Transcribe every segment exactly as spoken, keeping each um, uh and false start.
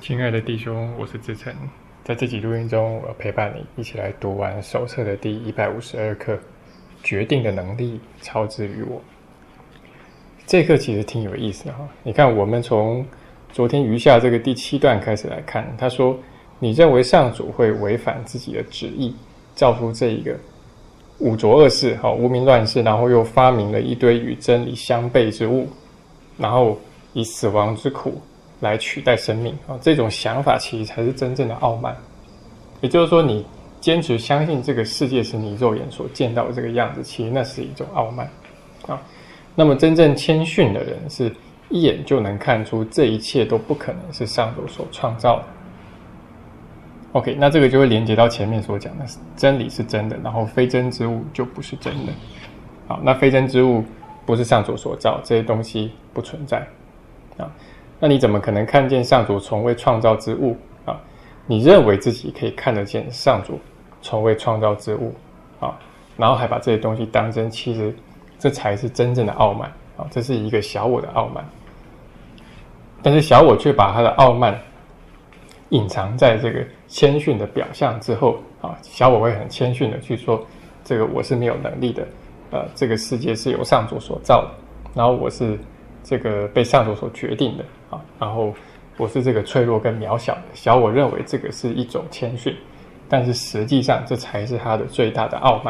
亲爱的弟兄，我是志成，在这集录音中，我陪伴你一起来读完手册的第一百五十二课，决定的能力超之于我。这课其实挺有意思的哈，你看，我们从昨天余下这个第七段开始来看，他说：“你认为上主会违反自己的旨意，造出这一个污浊恶事、好无名乱世，然后又发明了一堆与真理相悖之物，然后以死亡之苦来取代生命啊，这种想法其实才是真正的傲慢。也就是说，你坚持相信这个世界是你肉眼所见到的这个样子，其实那是一种傲慢啊。那么真正谦逊的人，是一眼就能看出这一切都不可能是上主所创造的。OK， 那这个就会连接到前面所讲的，真理是真的，然后非真之物就不是真的。好，那非真之物不是上主所造，这些东西不存在啊。那你怎么可能看见上主从未创造之物啊？你认为自己可以看得见上主从未创造之物啊，然后还把这些东西当真，其实这才是真正的傲慢啊！这是一个小我的傲慢，但是小我却把他的傲慢隐藏在这个谦逊的表象之后啊。小我会很谦逊的去说，这个我是没有能力的，呃，这个世界是由上主所造的，然后我是这个被上主所决定的啊，然后我是这个脆弱跟渺小的。小我认为这个是一种谦逊，但是实际上这才是他的最大的傲慢。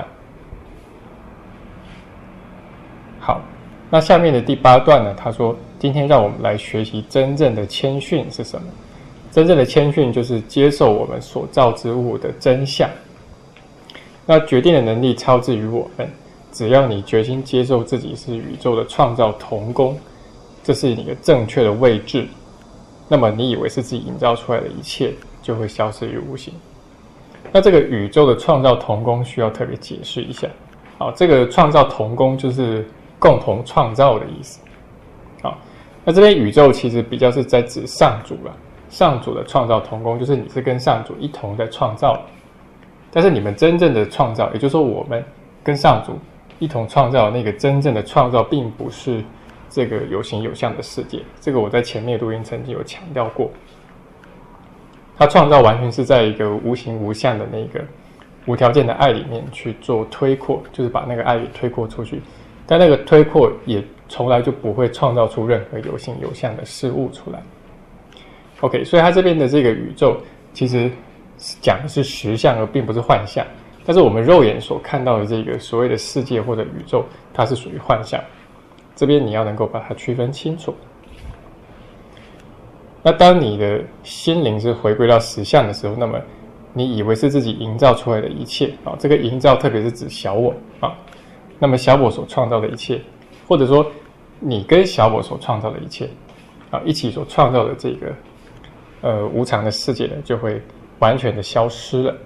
好，那下面的第八段呢，他说今天让我们来学习真正的谦逊是什么。真正的谦逊就是接受我们所造之物的真相。那决定的能力超之于我们，只要你决心接受自己是宇宙的创造同工，这是你的正确的位置，那么你以为是自己营造出来的一切就会消失于无形。那这个宇宙的创造同工需要特别解释一下。好，这个创造同工就是共同创造的意思。好，那这边宇宙其实比较是在指上主了，上主的创造同工就是你是跟上主一同在创造，但是你们真正的创造，也就是说我们跟上主一同创造的那个真正的创造，并不是这个有形有相的世界。这个我在前面的录音曾经有强调过，他创造完全是在一个无形无相的那个无条件的爱里面去做推扩，就是把那个爱给推扩出去，但那个推扩也从来就不会创造出任何有形有相的事物出来。 OK， 所以他这边的这个宇宙其实讲的是实相而并不是幻象，但是我们肉眼所看到的这个所谓的世界或者宇宙，它是属于幻象，这边你要能够把它区分清楚。那当你的心灵是回归到实相的时候，那么你以为是自己营造出来的一切啊，这个营造特别是指小我啊，那么小我所创造的一切，或者说你跟小我所创造的一切啊，一起所创造的这个呃无常的世界呢，就会完全的消失了。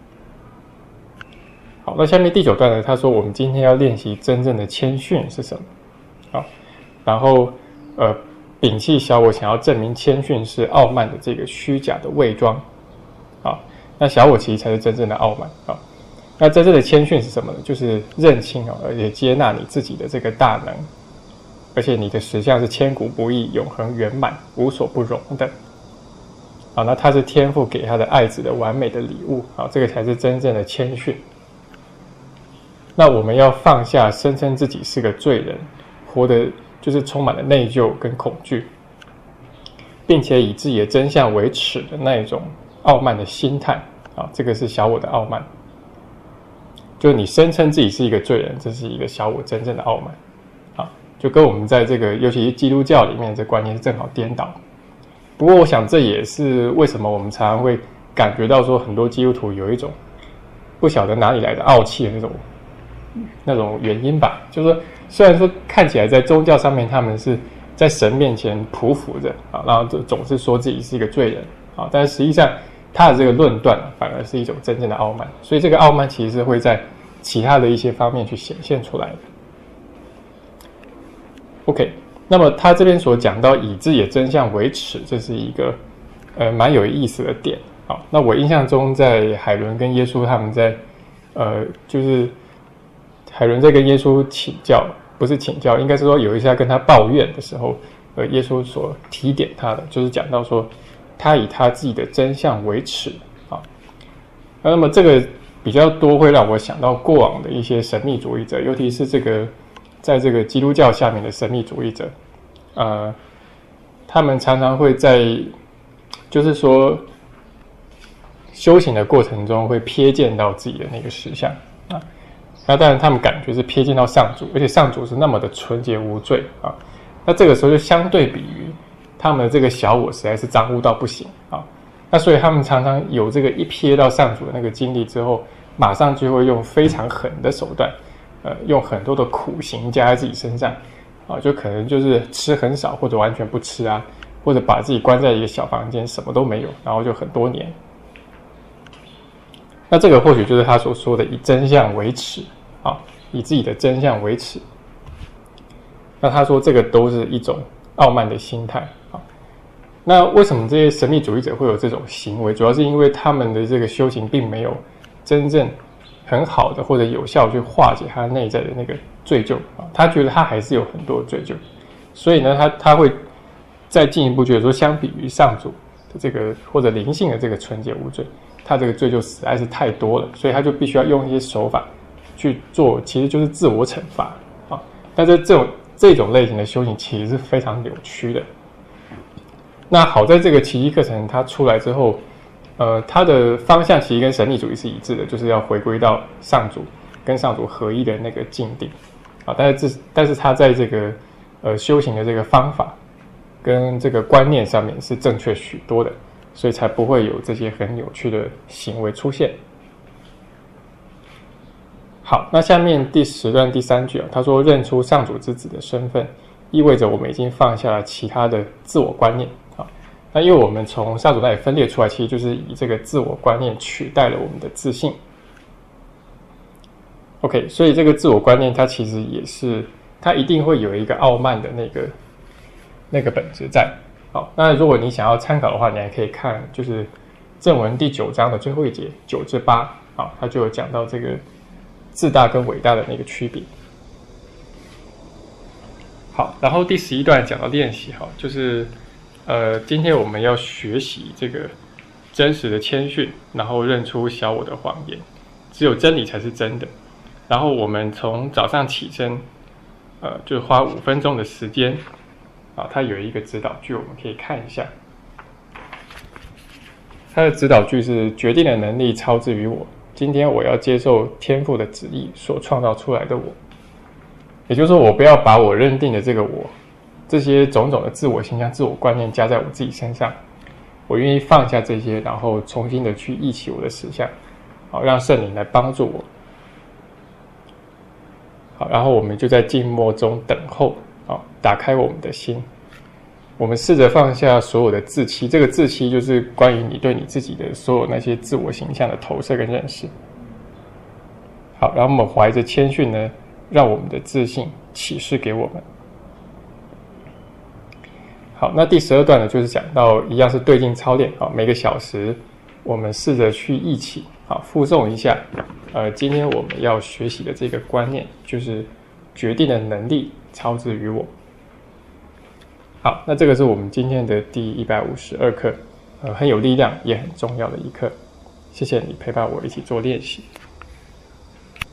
好，那下面第九段呢，他说我们今天要练习真正的谦逊是什么？好，然后呃，摒弃小我想要证明谦逊是傲慢的这个虚假的伪装。好，那小我其实才是真正的傲慢。好，那真正的谦逊是什么呢？就是认清哦，而且接纳你自己的这个大能，而且你的实相是千古不易、永恒圆满、无所不容的。好，那他是天父给他的爱子的完美的礼物。好，这个才是真正的谦逊。那我们要放下声称自己是个罪人，活得就是充满了内疚跟恐惧，并且以自己的真相为耻的那一种傲慢的心态。啊，这个是小我的傲慢。就你声称自己是一个罪人，这是一个小我真正的傲慢。啊，就跟我们在这个尤其是基督教里面这观念是正好颠倒。不过我想这也是为什么我们常常会感觉到说很多基督徒有一种不晓得哪里来的傲气的那种那种原因吧。就是说虽然说看起来在宗教上面他们是在神面前匍匐着啊，然后总是说自己是一个罪人啊，但是实际上他的这个论断反而是一种真正的傲慢。所以这个傲慢其实是会在其他的一些方面去显现出来的。 OK， 那么他这边所讲到以自己的真相为耻，这是一个呃蛮有意思的点。好，那我印象中在海伦跟耶稣他们在呃就是海伦在跟耶稣请教，不是请教，应该是说有一次他跟他抱怨的时候，呃耶稣所提点他的就是讲到说他以他自己的真相为耻啊。那么这个比较多会让我想到过往的一些神秘主义者，尤其是这个在这个基督教下面的神秘主义者，呃，他们常常会在就是说修行的过程中会瞥见到自己的那个实相啊。那当然他们感觉是瞥见到上主，而且上主是那么的纯洁无罪啊。那这个时候就相对比于他们的这个小我实在是脏污到不行啊。那所以他们常常有这个一瞥到上主的那个经历之后，马上就会用非常狠的手段，呃，用很多的苦刑加在自己身上啊，就可能就是吃很少或者完全不吃啊，或者把自己关在一个小房间，什么都没有，然后就很多年。那这个或许就是他所说的以真相为耻啊，以自己的真相为耻。那他说这个都是一种傲慢的心态啊。那为什么这些神秘主义者会有这种行为？主要是因为他们的这个修行并没有真正很好的或者有效去化解他内在的那个罪疚啊。他觉得他还是有很多的罪疚，所以呢，他他会再进一步觉得说，相比于上主的这个或者灵性的这个纯洁无罪，他这个罪疚实在是太多了，所以他就必须要用一些手法去做，其实就是自我惩罚啊。但是这种这种类型的修行其实是非常扭曲的。那好在这个奇迹课程它出来之后，呃，它的方向其实跟神秘主义是一致的，就是要回归到上主跟上主合一的那个境地啊。但是这但是它在这个呃修行的这个方法跟这个观念上面是正确许多的，所以才不会有这些很扭曲的行为出现。好，那下面第十段第三句啊，他说认出上主之子的身份，意味着我们已经放下了其他的自我观念啊。那因为我们从上主那里分裂出来，其实就是以这个自我观念取代了我们的自信。OK， 所以这个自我观念它其实也是，它一定会有一个傲慢的那个那个本质在。好，那如果你想要参考的话，你还可以看就是正文第九章的最后一节九至八，好，它就有讲到这个自大跟伟大的那个区别。好，然后第十一段讲到练习，好，就是呃，今天我们要学习这个真实的谦逊，然后认出小我的谎言，只有真理才是真的。然后我们从早上起身，呃，就花五分钟的时间，啊，它有一个指导句，我们可以看一下。它的指导句是：决定的能力超之于我。今天我要接受天父的旨意所创造出来的我，也就是说，我不要把我认定的这个我，这些种种的自我形象、自我观念加在我自己身上，我愿意放下这些，然后重新的去忆起我的实相，好，让圣灵来帮助我。好，然后我们就在静默中等候，好，打开我们的心。我们试着放下所有的自欺，这个自欺就是关于你对你自己的所有那些自我形象的投射跟认识。好，然后我们怀着谦逊呢，让我们的自信启示给我们。好，那第十二段呢，就是讲到一样是对境操练啊，每个小时我们试着去忆起，好，复诵一下，呃，今天我们要学习的这个观念，就是决定的能力超之于我。好，那这个是我们今天的第一百五十二课，呃，很有力量也很重要的一课。谢谢你陪伴我一起做练习。